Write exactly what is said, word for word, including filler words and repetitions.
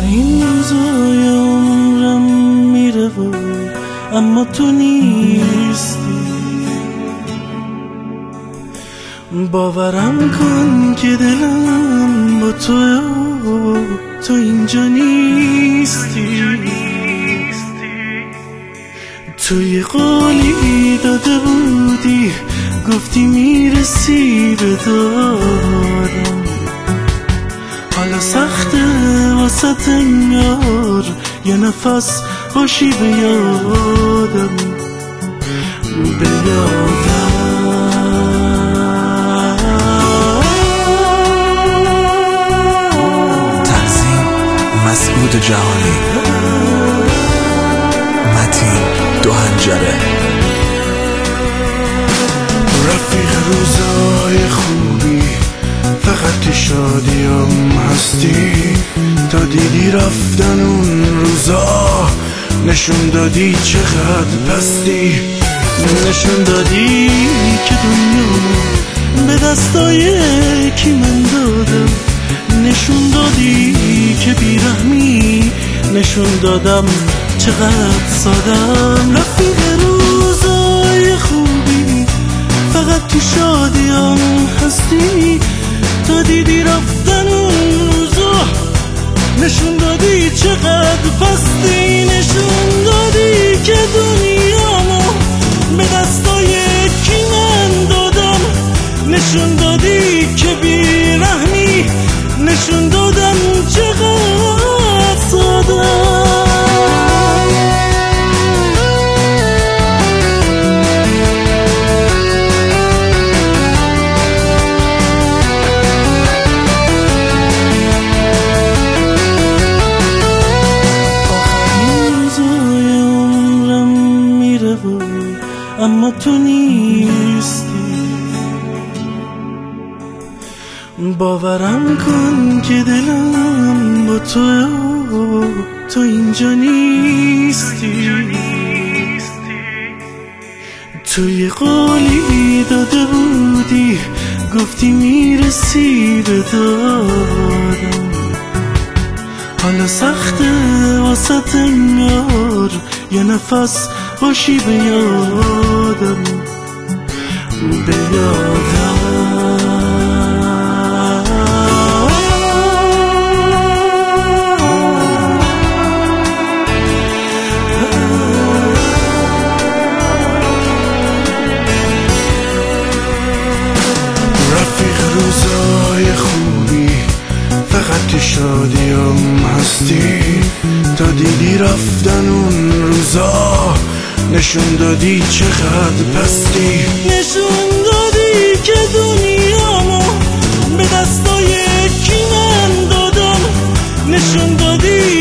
آخرین روزای عمرم میره و اما تو نیستی. باورم کن که دلم با تو تو اینجا نیستی. توی قولی داده بودی گفتی میرسی به دارم، حالا سخته واسه انگار یه نفس باشی به یادم به یادم. تنظیم مسعود جهانی، متین دو هنجره. رفیق روزای خوبی فقط شادیم هستی، تا دیدی رفتن اون روزا نشون دادی چقدر پستی. نشون دادی که دنیا به دستای کی من دادم، نشون دادی که بیرحمی، نشون دادم چقدر سادم. رفیق روزای خوبی فقط تو شادیم هستی، تا دیدی رفتن اون روزا نشون دادی چقدر پستی. نشون دادی که دنیامو به دستای کی من دادم، نشون دادی که بیرحمی، نشون دادم چقدر سادم. اما تو نیستی. باورم کن که دلم با تو تو اینجا نیستی. توی قولی داده بودی گفتی میرسی به دارم، حالا سخته واسه انگار یه نفس باشی به یادم به یادم. رفیق روزای خوبی فقط شادیم هستی، تا دیدی رفتن اون روزا نشون دادی چقدر پستی. نشون دادی که دنیامو به دستای کی من دادم، نشون دادی